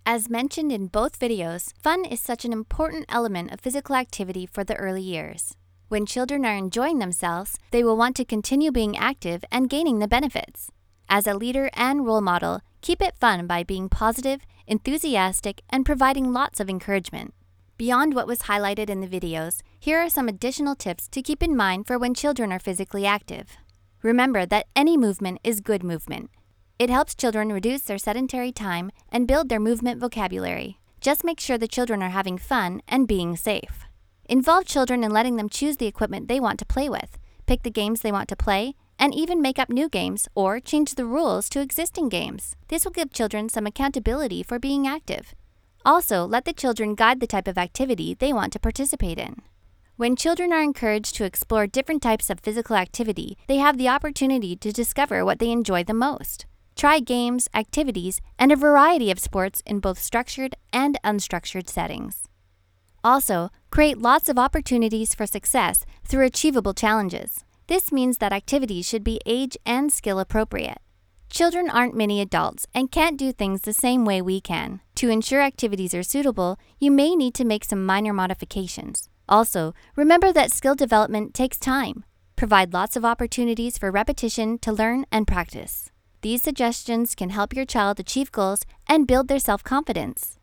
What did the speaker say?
As mentioned in both videos, fun is such an important element of physical activity for the early years. When children are enjoying themselves, they will want to continue being active and gaining the benefits. As a leader and role model, keep it fun by being positive, enthusiastic, and providing lots of encouragement. Beyond what was highlighted in the videos, here are some additional tips to keep in mind for when children are physically active. Remember that any movement is good movement. It helps children reduce their sedentary time and build their movement vocabulary. Just make sure the children are having fun and being safe. Involve children in letting them choose the equipment they want to play with, pick the games they want to play, and even make up new games or change the rules to existing games. This will give children some accountability for being active. Also, let the children guide the type of activity they want to participate in. When children are encouraged to explore different types of physical activity, they have the opportunity to discover what they enjoy the most. Try games, activities, and a variety of sports in both structured and unstructured settings. Also, create lots of opportunities for success through achievable challenges. This means that activities should be age and skill appropriate. Children aren't mini adults and can't do things the same way we can. To ensure activities are suitable, you may need to make some minor modifications. Also, remember that skill development takes time. Provide lots of opportunities for repetition to learn and practice. These suggestions can help your child achieve goals and build their self-confidence.